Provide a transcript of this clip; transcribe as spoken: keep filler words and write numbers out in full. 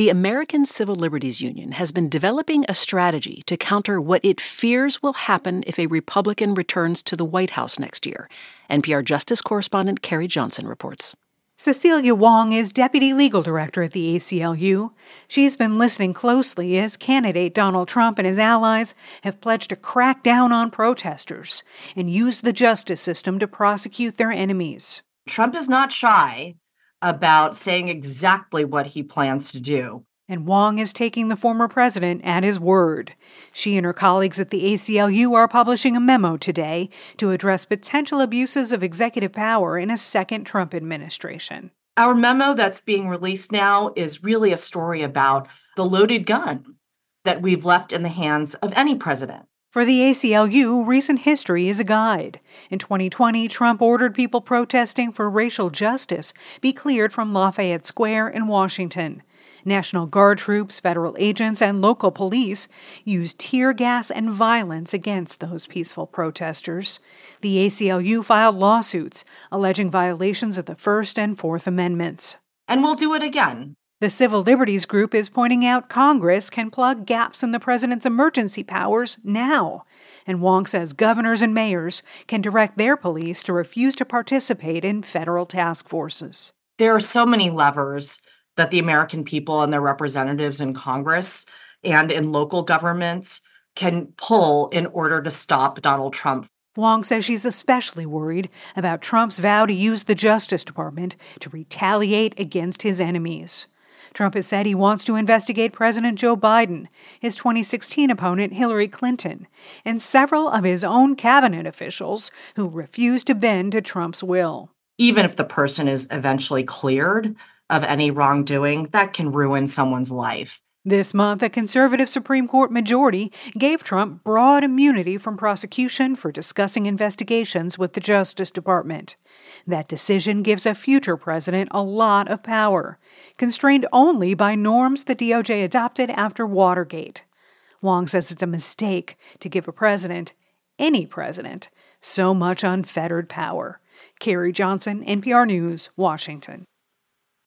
The American Civil Liberties Union has been developing a strategy to counter what it fears will happen if a Republican returns to the White House next year. N P R Justice correspondent Carrie Johnson reports. Cecilia Wong is Deputy Legal Director at the A C L U. She's been listening closely as candidate Donald Trump and his allies have pledged to crack down on protesters and use the justice system to prosecute their enemies. Trump is not shy about saying exactly what he plans to do. And Wong is taking the former president at his word. She and her colleagues at the A C L U are publishing a memo today to address potential abuses of executive power in a second Trump administration. Our memo that's being released now is really a story about the loaded gun that we've left in the hands of any president. For the A C L U, recent history is a guide. In twenty twenty, Trump ordered people protesting for racial justice be cleared from Lafayette Square in Washington. National Guard troops, federal agents, and local police used tear gas and violence against those peaceful protesters. The A C L U filed lawsuits alleging violations of the First and Fourth Amendments. And we'll do it again. The Civil Liberties Group is pointing out Congress can plug gaps in the president's emergency powers now. And Wong says governors and mayors can direct their police to refuse to participate in federal task forces. There are so many levers that the American people and their representatives in Congress and in local governments can pull in order to stop Donald Trump. Wong says she's especially worried about Trump's vow to use the Justice Department to retaliate against his enemies. Trump has said he wants to investigate President Joe Biden, his twenty sixteen opponent Hillary Clinton, and several of his own cabinet officials who refuse to bend to Trump's will. Even if the person is eventually cleared of any wrongdoing, that can ruin someone's life. This month, a conservative Supreme Court majority gave Trump broad immunity from prosecution for discussing investigations with the Justice Department. That decision gives a future president a lot of power, constrained only by norms the D O J adopted after Watergate. Wong says it's a mistake to give a president, any president, so much unfettered power. Carrie Johnson, N P R News, Washington.